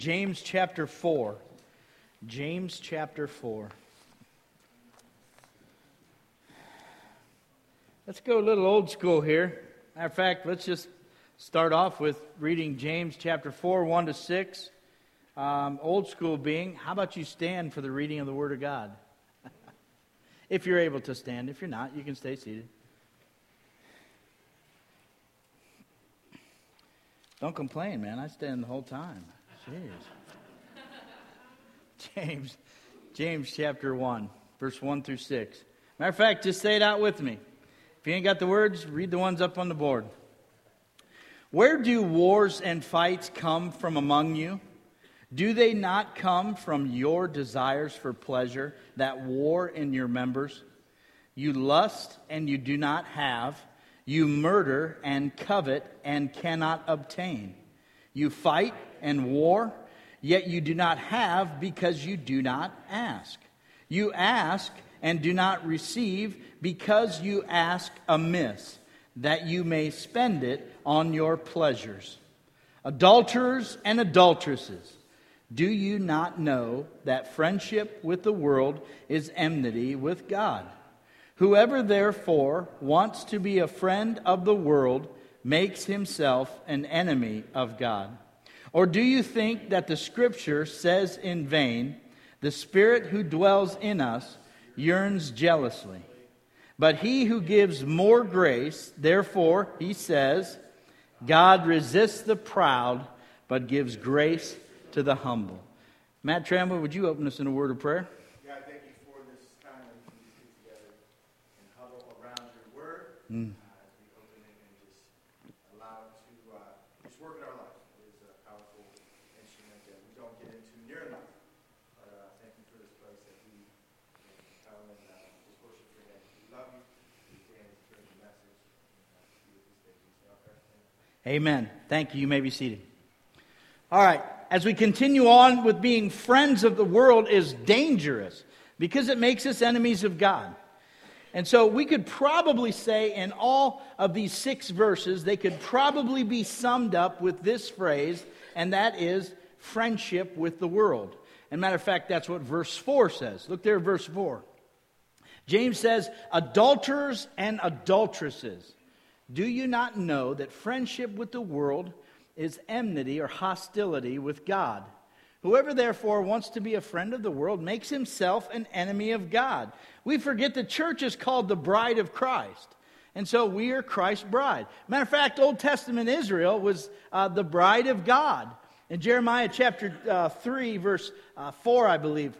James chapter 4. James chapter 4. Let's go a little old school here. Matter of fact, let's just start off with reading James chapter 4, 1 to 6. Old school being, how about you stand for the reading of the Word of God? If you're able to stand. If you're not, you can stay seated. Don't complain, man. I stand the whole time. Jeez. James chapter 1, verse 1 through 6. Matter of fact, just say it out with me. If you ain't got the words, read the ones up on the board. Where do wars and fights come from among you? Do they not come from your desires for pleasure that war in your members? You lust and you do not have. You murder and covet and cannot obtain. You fight and war, yet you do not have because you do not ask. You ask and do not receive because you ask amiss, that you may spend it on your pleasures. Adulterers and adulteresses, do you not know that friendship with the world is enmity with God? Whoever therefore wants to be a friend of the world makes himself an enemy of God. Or do you think that the Scripture says in vain, the Spirit who dwells in us yearns jealously? But he who gives more grace, therefore, he says, God resists the proud, but gives grace to the humble. Matt Trammell, would you open us in a word of prayer? God, thank you for this time that we can sit together and huddle around your word. As we open it and just allow it to just work in our life. It is a powerful instrument that we don't get into near enough. But thank you for this place that we can come and just worship your name. We love you. We stand to hear the message. And see what these things are. Amen. Thank you. You may be seated. All right. As we continue on with being friends of the world is dangerous because it makes us enemies of God. And so we could probably say in all of these 6 verses, they could probably be summed up with this phrase, and that is friendship with the world. And matter of fact, that's what verse 4 says. Look there at verse 4. James says, adulterers and adulteresses, do you not know that friendship with the world is enmity or hostility with God? Whoever therefore wants to be a friend of the world makes himself an enemy of God. We forget the church is called the bride of Christ. And so we are Christ's bride. Matter of fact, Old Testament Israel was the bride of God. In Jeremiah chapter 3, verse 4, I believe,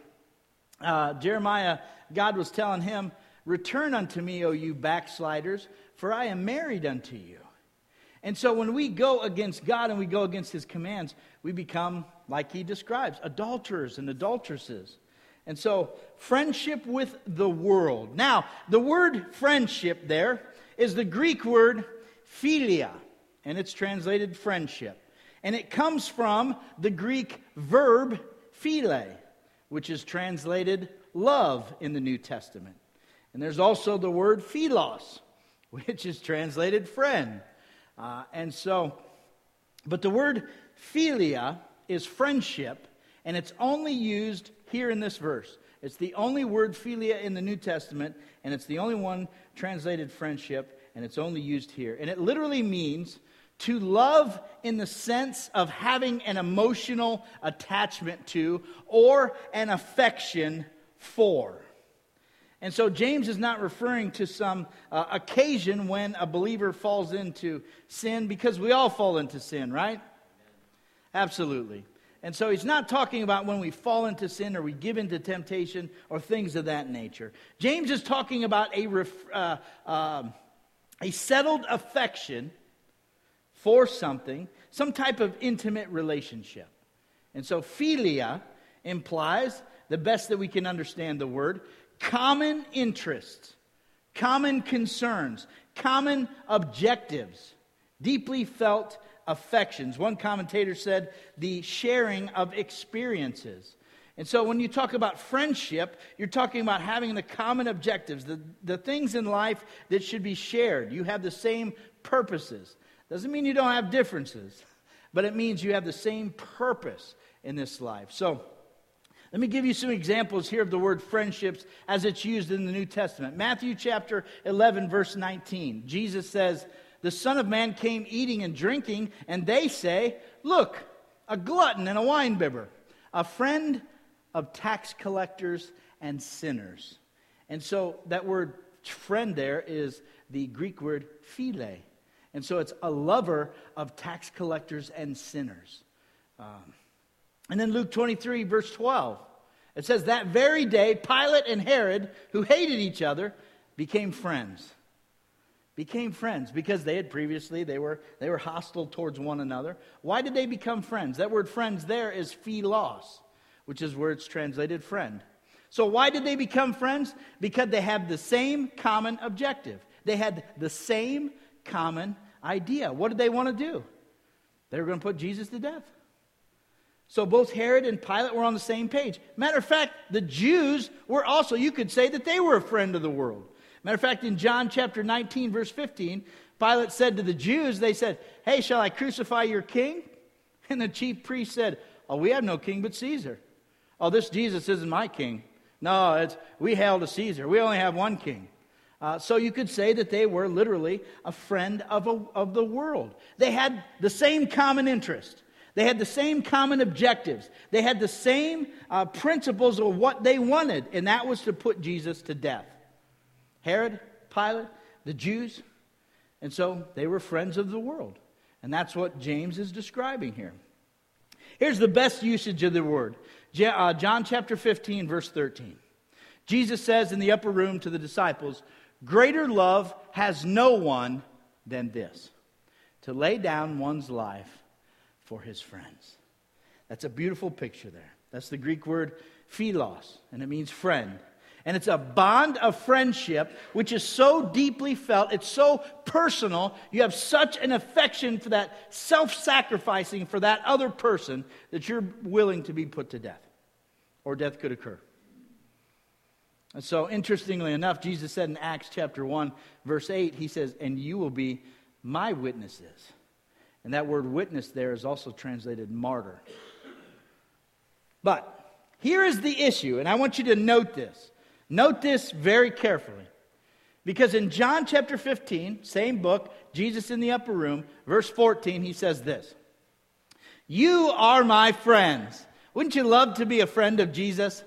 Jeremiah, God was telling him, return unto me, O you backsliders, for I am married unto you. And so when we go against God and we go against His commands, we become, like He describes, adulterers and adulteresses. And so, friendship with the world. Now, the word friendship there is the Greek word philia, and it's translated friendship. And it comes from the Greek verb phile, which is translated love in the New Testament. And there's also the word philos, which is translated friend. But the word philia is friendship, and it's only used here in this verse. It's the only word philia in the New Testament, and it's the only one translated friendship, and it's only used here. And it literally means to love in the sense of having an emotional attachment to or an affection for. And so James is not referring to some occasion when a believer falls into sin, because we all fall into sin, right? Absolutely. And so he's not talking about when we fall into sin or we give into temptation or things of that nature. James is talking about a settled affection for something, some type of intimate relationship. And so philia implies, the best that we can understand the word, common interests, common concerns, common objectives, deeply felt affections. One commentator said the sharing of experiences. And so when you talk about friendship, you're talking about having the common objectives, the things in life that should be shared. You have the same purposes. Doesn't mean you don't have differences, but it means you have the same purpose. in this life. So, let me give you some examples here of the word friendships as it's used in the New Testament. Matthew chapter 11, verse 19. Jesus says, "The Son of Man came eating and drinking, and they say, 'Look, a glutton and a winebibber, a friend of tax collectors and sinners.'" And so that word friend there is the Greek word phile. And so it's a lover of tax collectors and sinners. And then Luke 23, verse 12. It says, "That very day, Pilate and Herod, who hated each other, became friends." Became friends because they were hostile towards one another. Why did they become friends? That word friends there is philos, which is where it's translated friend. So why did they become friends? Because they have the same common objective. They had the same common idea. What did they want to do? They were going to put Jesus to death. So both Herod and Pilate were on the same page. Matter of fact, the Jews were also, you could say that they were a friend of the world. Matter of fact, in John chapter 19, verse 15, Pilate said to the Jews, they said, "Hey, shall I crucify your king?" And the chief priest said, "Oh, we have no king but Caesar." "Oh, this Jesus isn't my king." "No, we hail to Caesar. We only have one king." So you could say that they were literally a friend of the world. They had the same common interest. They had the same common objectives. They had the same principles of what they wanted, and that was to put Jesus to death. Herod, Pilate, the Jews, and so they were friends of the world. And that's what James is describing here. Here's the best usage of the word. John chapter 15, verse 13. Jesus says in the upper room to the disciples, "Greater love has no one than this, to lay down one's life for his friends." That's a beautiful picture there. That's the Greek word philos, and it means friend. And it's a bond of friendship which is so deeply felt, it's so personal, you have such an affection for that self-sacrificing for that other person that you're willing to be put to death, or death could occur. And so, interestingly enough, Jesus said in Acts chapter 1, verse 8, he says, "And you will be my witnesses." And that word witness there is also translated martyr. But here is the issue, and I want you to note this. Note this very carefully. Because in John chapter 15, same book, Jesus in the upper room, verse 14, he says this. "You are my friends." Wouldn't you love to be a friend of Jesus?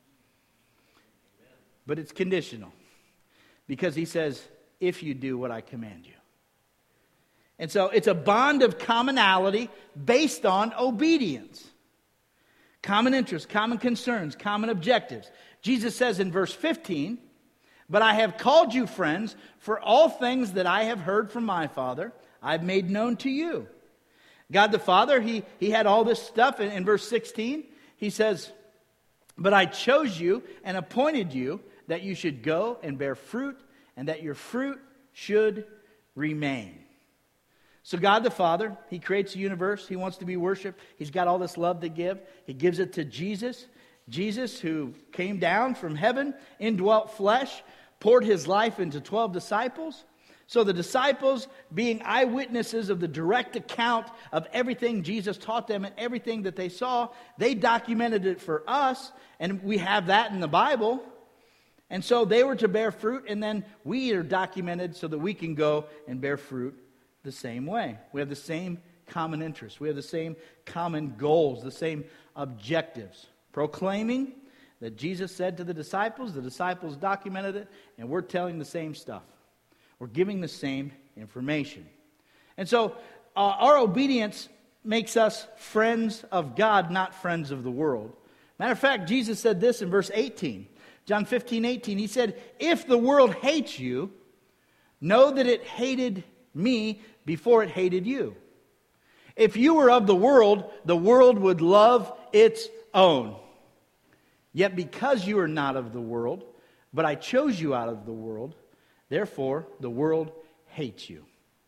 But it's conditional. Because he says, "If you do what I command you." And so it's a bond of commonality based on obedience. Common interests, common concerns, common objectives. Jesus says in verse 15, "But I have called you friends, for all things that I have heard from my Father, I've made known to you." God the Father, he had all this stuff. In verse 16, he says, "But I chose you and appointed you that you should go and bear fruit, and that your fruit should remain." So God the Father, he creates the universe. He wants to be worshiped. He's got all this love to give. He gives it to Jesus. Jesus, who came down from heaven, indwelt flesh, poured his life into 12 disciples. So the disciples, being eyewitnesses of the direct account of everything Jesus taught them and everything that they saw, they documented it for us, and we have that in the Bible. And so they were to bear fruit, and then we are documented so that we can go and bear fruit the same way. We have the same common interests. We have the same common goals, the same objectives. Proclaiming that Jesus said to the disciples documented it, and we're telling the same stuff. We're giving the same information. And so our obedience makes us friends of God, not friends of the world. Matter of fact, Jesus said this in verse 18. John 15:18, he said, "If the world hates you, know that it hated me before it hated you. If you were of the world would love its own. Yet because you are not of the world, but I chose you out of the world, therefore the world hates you."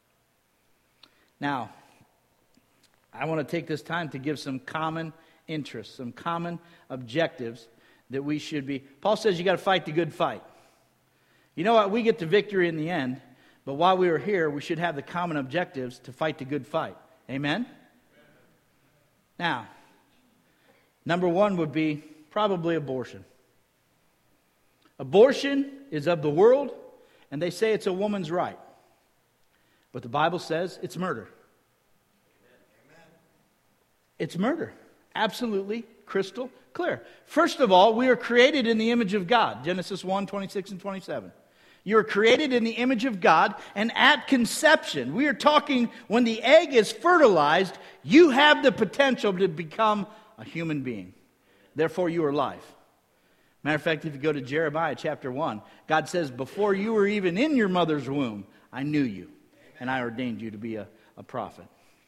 Now, I want to take this time to give some common interests, some common objectives that we should be. Paul says you got to fight the good fight. You know what? We get the victory in the end, but while we are here, we should have the common objectives to fight the good fight. Amen? Now, Number one would be probably abortion. Abortion is of the world, and they say it's a woman's right. But the Bible says it's murder. Amen. It's murder. Absolutely crystal clear. First of all, we are created in the image of God. Genesis 1, 26 and 27. You are created in the image of God, and at conception, we are talking when the egg is fertilized, you have the potential to become a human being. Therefore, you are life. Matter of fact, if you go to Jeremiah chapter 1, God says, before you were even in your mother's womb, I knew you, and I ordained you to be a prophet.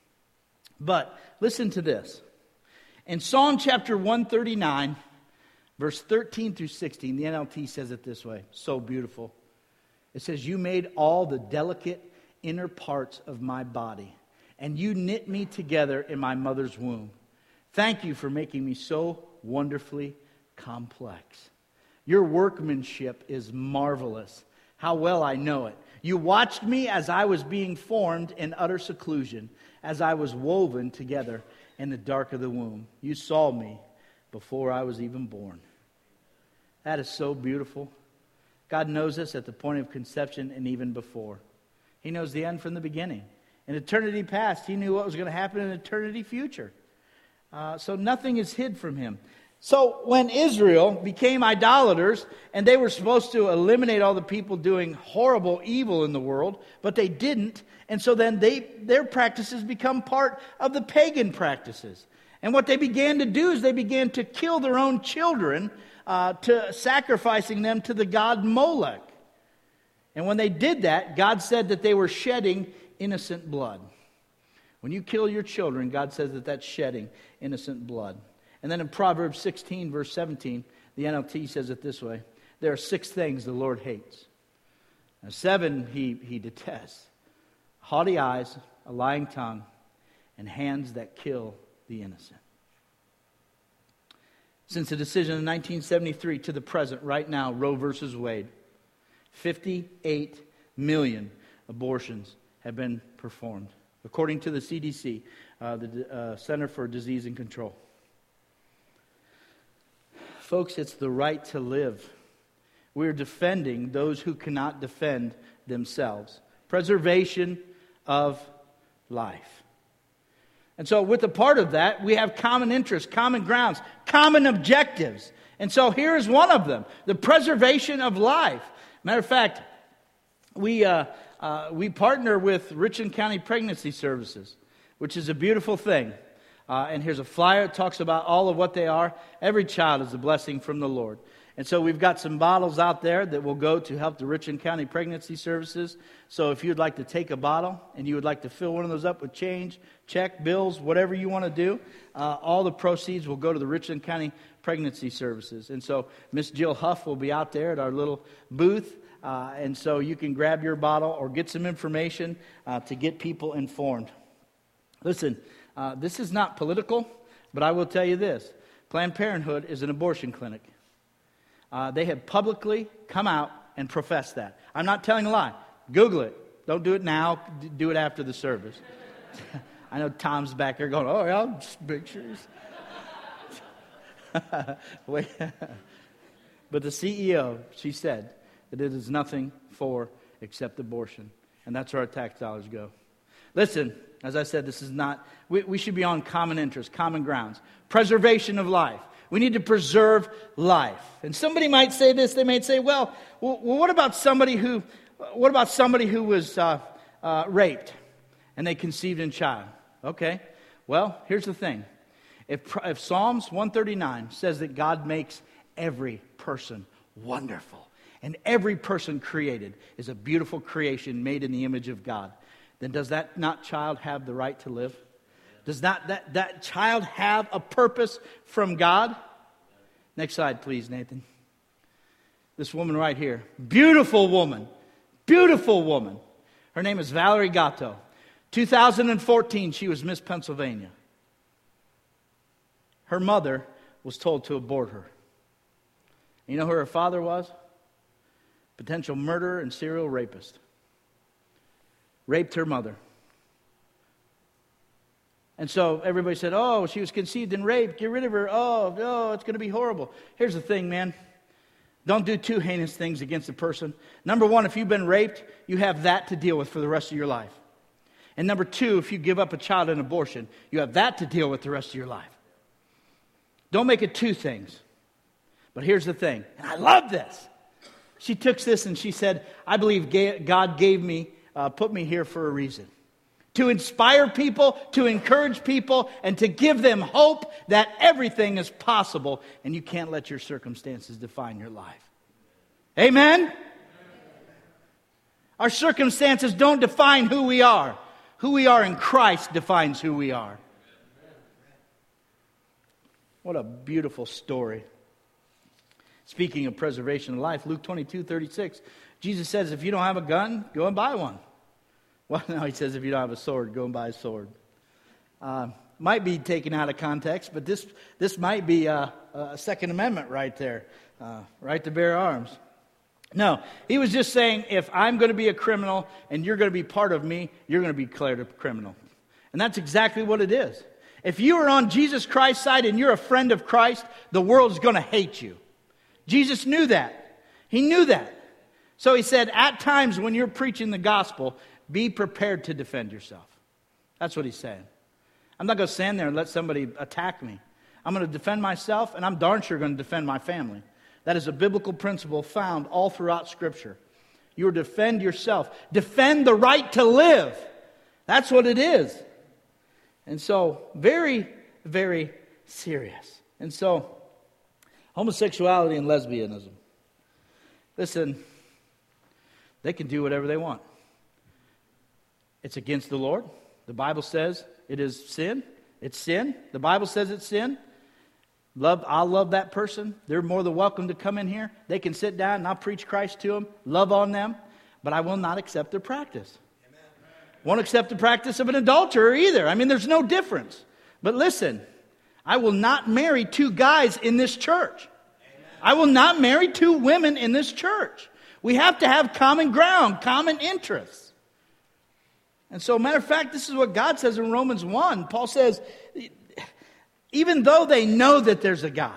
But listen to this. In Psalm chapter 139, verse 13 through 16, the NLT says it this way, so beautiful. It says, you made all the delicate inner parts of my body, and you knit me together in my mother's womb. Thank you for making me so wonderfully complex. Your workmanship is marvelous. How well I know it. You watched me as I was being formed in utter seclusion, as I was woven together in the dark of the womb. You saw me before I was even born. That is so beautiful. God knows us at the point of conception and even before. He knows the end from the beginning. In eternity past, He knew what was going to happen in eternity future. So nothing is hid from Him. So when Israel became idolaters, and they were supposed to eliminate all the people doing horrible evil in the world, but they didn't, and so then their practices become part of the pagan practices. And what they began to do is they began to kill their own children, to sacrificing them to the god Molech. And when they did that, God said that they were shedding innocent blood. When you kill your children, God says that that's shedding innocent blood. And then in Proverbs 16, verse 17, the NLT says it this way. There are 6 things the Lord hates. Now 7 he detests. Haughty eyes, a lying tongue, and hands that kill the innocent. Since the decision in 1973 to the present, right now, Roe versus Wade, 58 million abortions have been performed, according to the CDC, the Center for Disease and Control. Folks, it's the right to live. We're defending those who cannot defend themselves. Preservation of life. And so with a part of that, we have common interests, common grounds, common objectives. And so here is one of them, the preservation of life. Matter of fact, we partner with Richland County Pregnancy Services, which is a beautiful thing. And here's a flyer that talks about all of what they are. Every child is a blessing from the Lord. And so we've got some bottles out there that will go to help the Richland County Pregnancy Services. So if you'd like to take a bottle and you would like to fill one of those up with change, check, bills, whatever you want to do, all the proceeds will go to the Richland County Pregnancy Services. And so Miss Jill Huff will be out there at our little booth. And so you can grab your bottle or get some information to get people informed. Listen, this is not political, but I will tell you this. Planned Parenthood is an abortion clinic. They have publicly come out and professed that. I'm not telling a lie. Google it. Don't do it now. Do it after the service. I know Tom's back there going, oh, yeah, just make sure. Wait. But the CEO, she said that it is nothing for except abortion. And that's where our tax dollars go. Listen, as I said, this is not, we should be on common interests, common grounds. Preservation of life. We need to preserve life. And somebody might say this, they might say, well, what about somebody who was raped and they conceived in child? Okay, well, here's the thing. If Psalms 139 says that God makes every person wonderful, and every person created is a beautiful creation made in the image of God, then does that not child have the right to live? Does not that child have a purpose from God? Next slide, please, Nathan. This woman right here. Beautiful woman. Beautiful woman. Her name is Valerie Gatto. 2014, she was Miss Pennsylvania. Her mother was told to abort her. You know who her father was? Potential murderer and serial rapist. Raped her mother. And so everybody said, oh, she was conceived and raped. Get rid of her. Oh, it's going to be horrible. Here's the thing, man. Don't do two heinous things against a person. Number one, if you've been raped, you have that to deal with for the rest of your life. And number two, if you give up a child in abortion, you have that to deal with the rest of your life. Don't make it two things. But here's the thing, and I love this. She took this and she said, I believe God put me here for a reason. To inspire people, to encourage people, and to give them hope that everything is possible, and you can't let your circumstances define your life. Amen? Our circumstances don't define who we are. Who we are in Christ defines who we are. What a beautiful story. Speaking of preservation of life, Luke 22:36, Jesus says, if you don't have a gun, go and buy one. Well, no, he says, if you don't have a sword, go and buy a sword. Might be taken out of context, but this might be a Second Amendment right there. Right to bear arms. No, he was just saying, if I'm going to be a criminal and you're going to be part of me, you're going to be declared a criminal. And that's exactly what it is. If you are on Jesus Christ's side and you're a friend of Christ, the world's going to hate you. Jesus knew that. He knew that. So he said, at times when you're preaching the gospel, be prepared to defend yourself. That's what he's saying. I'm not going to stand there and let somebody attack me. I'm going to defend myself, and I'm darn sure going to defend my family. That is a biblical principle found all throughout Scripture. You defend yourself. Defend the right to live. That's what it is. And so, very, very serious. And so, homosexuality and lesbianism. Listen, they can do whatever they want. It's against the Lord. The Bible says it is sin. It's sin. The Bible says it's sin. I'll love that person. They're more than welcome to come in here. They can sit down and I'll preach Christ to them, love on them, but I will not accept their practice. Amen. Won't accept the practice of an adulterer either. I mean, there's no difference. But listen, I will not marry two guys in this church. Amen. I will not marry two women in this church. We have to have common ground, common interests. And so, matter of fact, this is what God says in Romans 1. Paul says, even though they know that there's a God,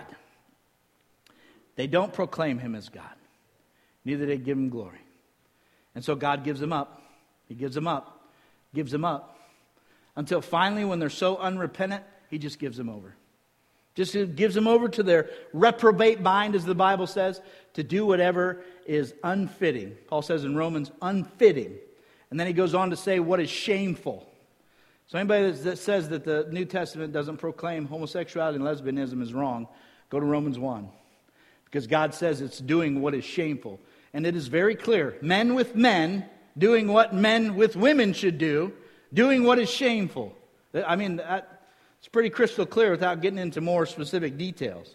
they don't proclaim him as God. Neither they give him glory. And so God gives them up. He gives them up. Gives them up. Until finally, when they're so unrepentant, he just gives them over. Just gives them over to their reprobate mind, as the Bible says, to do whatever is unfitting. Paul says in Romans, unfitting. And then he goes on to say what is shameful. So anybody that says that the New Testament doesn't proclaim homosexuality and lesbianism is wrong, go to Romans 1. Because God says it's doing what is shameful. And it is very clear. Men with men doing what men with women should do, doing what is shameful. I mean, it's pretty crystal clear without getting into more specific details.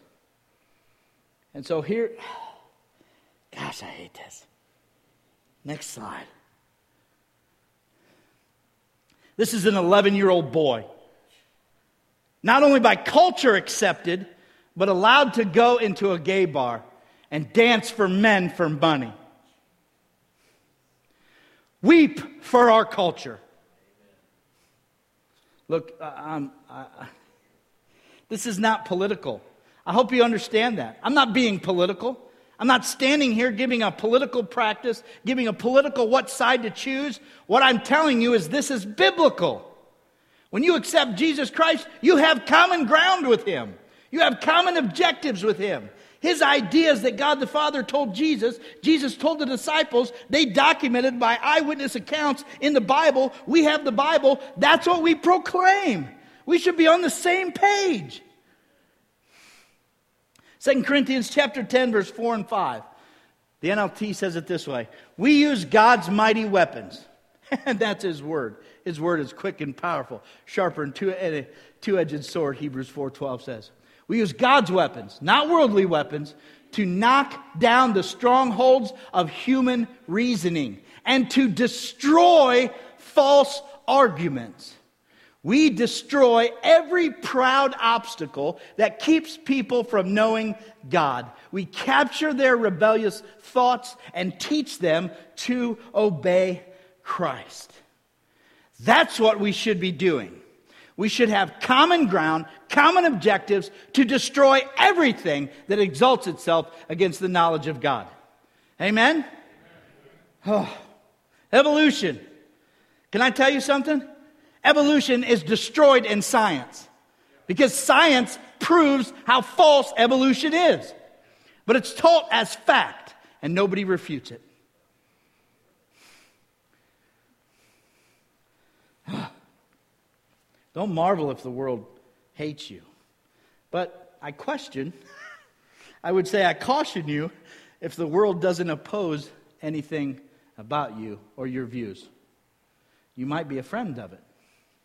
And so here, gosh, I hate this. Next slide. This is an 11-year-old boy. Not only by culture accepted, but allowed to go into a gay bar and dance for men for money. Weep for our culture. Look, this is not political. I hope you understand that. I'm not being political. I'm not standing here giving a political practice, giving a political what side to choose. What I'm telling you is this is biblical. When you accept Jesus Christ, you have common ground with him. You have common objectives with him. His ideas that God the Father told Jesus told the disciples, they documented by eyewitness accounts in the Bible. We have the Bible. That's what we proclaim. We should be on the same page. 2 Corinthians chapter 10, verse 4 and 5. The NLT says it this way. We use God's mighty weapons. And that's his word. His word is quick and powerful, sharper than a two-edged sword, Hebrews 4:12 says. We use God's weapons, not worldly weapons, to knock down the strongholds of human reasoning and to destroy false arguments. We destroy every proud obstacle that keeps people from knowing God. We capture their rebellious thoughts and teach them to obey Christ. That's what we should be doing. We should have common ground, common objectives to destroy everything that exalts itself against the knowledge of God. Amen? Oh. Evolution. Can I tell you something? Evolution is destroyed in science because science proves how false evolution is. But it's taught as fact and nobody refutes it. Don't marvel if the world hates you. But I question, I would say I caution you if the world doesn't oppose anything about you or your views. You might be a friend of it.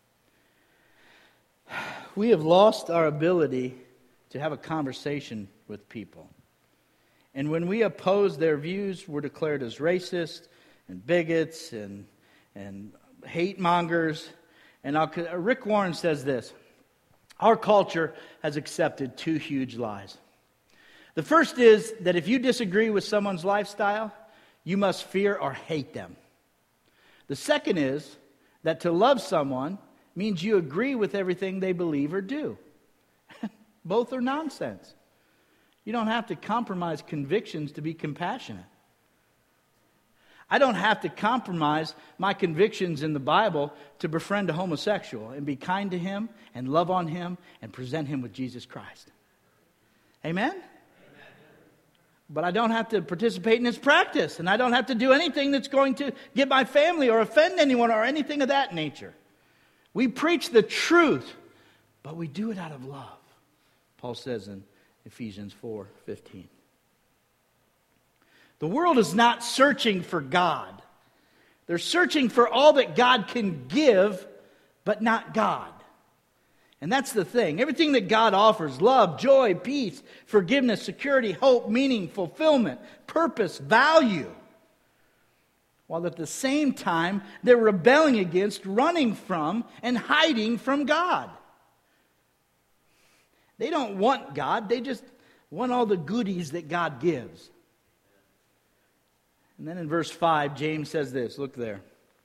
We have lost our ability to have a conversation with people. And when we oppose their views, we're declared as racist and bigots and hate mongers. And Rick Warren says this: our culture has accepted two huge lies. The first is that if you disagree with someone's lifestyle, you must fear or hate them. The second is that to love someone means you agree with everything they believe or do. Both are nonsense. You don't have to compromise convictions to be compassionate. I don't have to compromise my convictions in the Bible to befriend a homosexual and be kind to him and love on him and present him with Jesus Christ. Amen? But I don't have to participate in his practice, and I don't have to do anything that's going to get my family or offend anyone or anything of that nature. We preach the truth, but we do it out of love, Paul says in Ephesians 4:15. The world is not searching for God. They're searching for all that God can give, but not God. And that's the thing. Everything that God offers, love, joy, peace, forgiveness, security, hope, meaning, fulfillment, purpose, value. While at the same time, they're rebelling against, running from, and hiding from God. They don't want God. They just want all the goodies that God gives. And then in verse 5, James says this. Look there.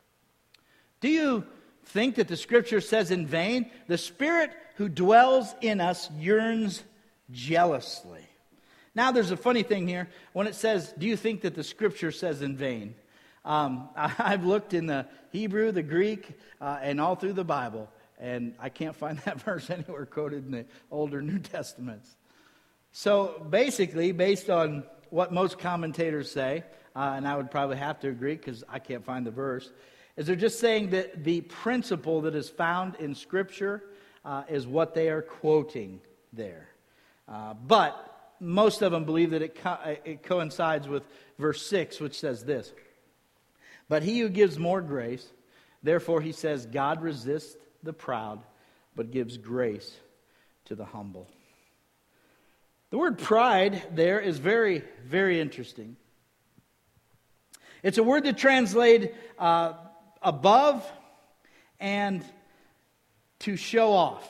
Do you think that the Scripture says in vain, the Spirit who dwells in us yearns jealously? Now there's a funny thing here. When it says, do you think that the Scripture says in vain? I've looked in the Hebrew, the Greek, and all through the Bible, and I can't find that verse anywhere quoted in the Old or New Testaments. So basically, based on what most commentators say, and I would probably have to agree because I can't find the verse, is they're just saying that the principle that is found in Scripture is what they are quoting there. But most of them believe that it coincides with verse 6, which says this. But he who gives more grace, therefore he says, God resists the proud, but gives grace to the humble. The word pride there is very, very interesting. It's a word that translates above and to show off.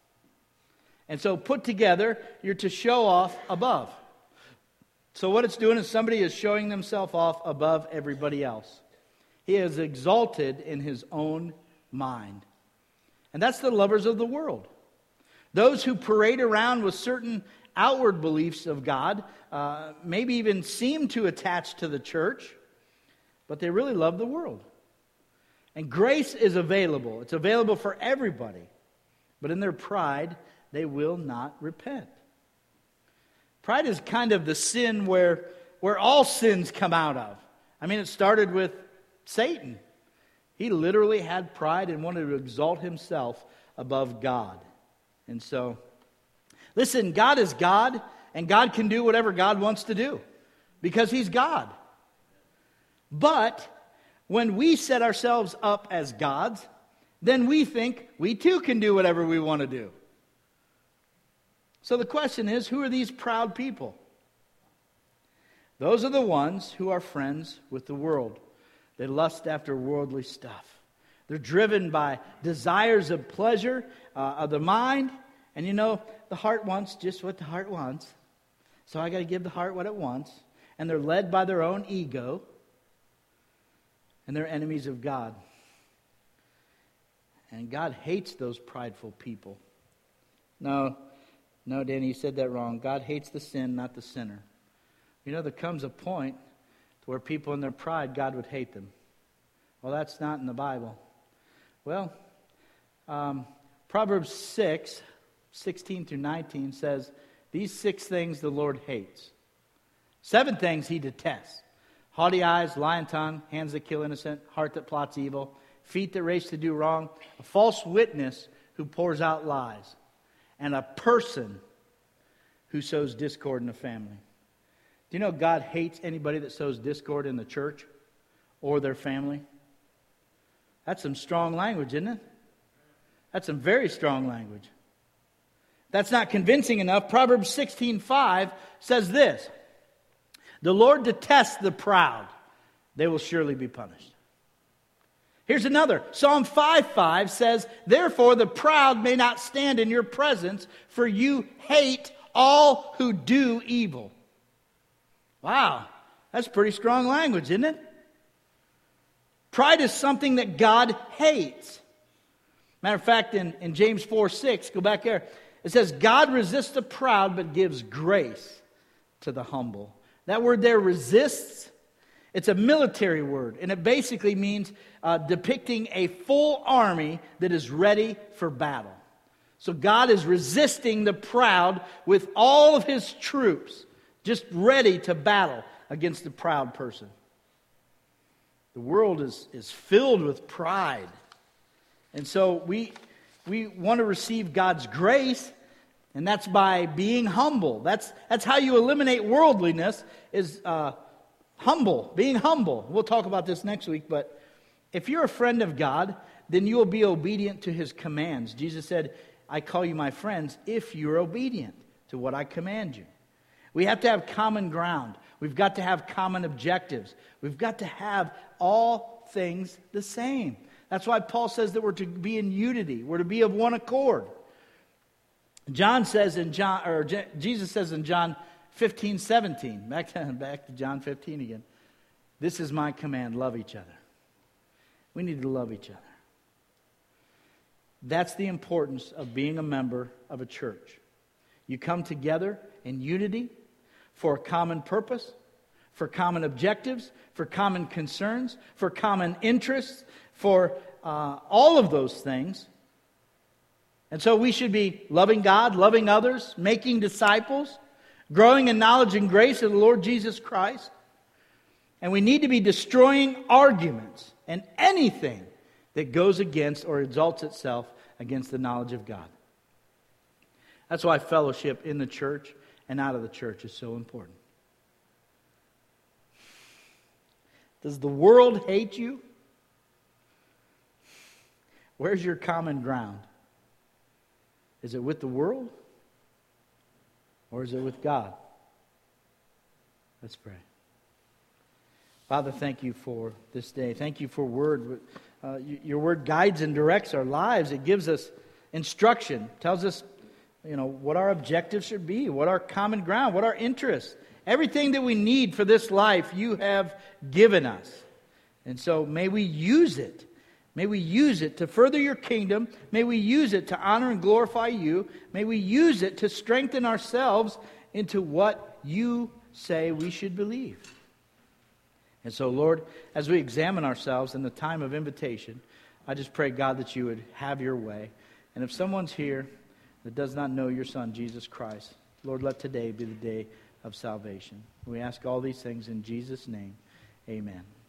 And so put together, you're to show off above. So what it's doing is somebody is showing themselves off above everybody else. He is exalted in his own mind. And that's the lovers of the world. Those who parade around with certain outward beliefs of God, maybe even seem to attach to the church, but they really love the world. And grace is available. It's available for everybody. But in their pride, they will not repent. Pride is kind of the sin where all sins come out of. I mean, it started with Satan. He literally had pride and wanted to exalt himself above God. And so, listen, God is God, and God can do whatever God wants to do because he's God. But when we set ourselves up as gods, then we think we too can do whatever we want to do. So the question is, who are these proud people? Those are the ones who are friends with the world. They lust after worldly stuff. They're driven by desires of pleasure of the mind. And you know, the heart wants just what the heart wants. So I got to give the heart what it wants. And they're led by their own ego. And they're enemies of God. And God hates those prideful people. No, Danny, you said that wrong. God hates the sin, not the sinner. You know, there comes a point where people in their pride, God would hate them. Well, that's not in the Bible. Well, Proverbs 6, 16 through 19 says, these 6 things the Lord hates. 7 things he detests. Haughty eyes, lying tongue, hands that kill innocent, heart that plots evil, feet that race to do wrong, a false witness who pours out lies, and a person who sows discord in the family. Do you know God hates anybody that sows discord in the church or their family? That's some strong language, isn't it? That's some very strong language. That's not convincing enough. Proverbs 16:5 says this, the Lord detests the proud. They will surely be punished. Here's another. Psalm 5:5 says, therefore the proud may not stand in your presence, for you hate all who do evil. Wow, that's pretty strong language, isn't it? Pride is something that God hates. Matter of fact, in James 4:6, go back there, it says, God resists the proud, but gives grace to the humble. That word there, resists, it's a military word, and it basically means depicting a full army that is ready for battle. So God is resisting the proud with all of his troops, just ready to battle against the proud person. The world is filled with pride. And so we want to receive God's grace, and that's by being humble. That's how you eliminate worldliness, is humble, being humble. We'll talk about this next week, but if you're a friend of God, then you will be obedient to his commands. Jesus said, I call you my friends if you're obedient to what I command you. We have to have common ground. We've got to have common objectives. We've got to have all things the same. That's why Paul says that we're to be in unity. We're to be of one accord. Jesus says in John 15:17. Back to John 15 again. This is my command, love each other. We need to love each other. That's the importance of being a member of a church. You come together in unity for a common purpose, for common objectives, for common concerns, for common interests, for all of those things. And so we should be loving God, loving others, making disciples, growing in knowledge and grace of the Lord Jesus Christ. And we need to be destroying arguments and anything that goes against or exalts itself against the knowledge of God. That's why fellowship in the church and out of the church is so important. Does the world hate you? Where's your common ground? Is it with the world? Or is it with God? Let's pray. Father, thank you for this day. Thank you for word. Your word guides and directs our lives. It gives us instruction. Tells us, what our objectives should be, what our common ground, what our interests. Everything that we need for this life, you have given us. And so may we use it. May we use it to further your kingdom. May we use it to honor and glorify you. May we use it to strengthen ourselves into what you say we should believe. And so, Lord, as we examine ourselves in the time of invitation, I just pray, God, that you would have your way. And if someone's here that does not know your Son, Jesus Christ, Lord, let today be the day of salvation. We ask all these things in Jesus' name. Amen.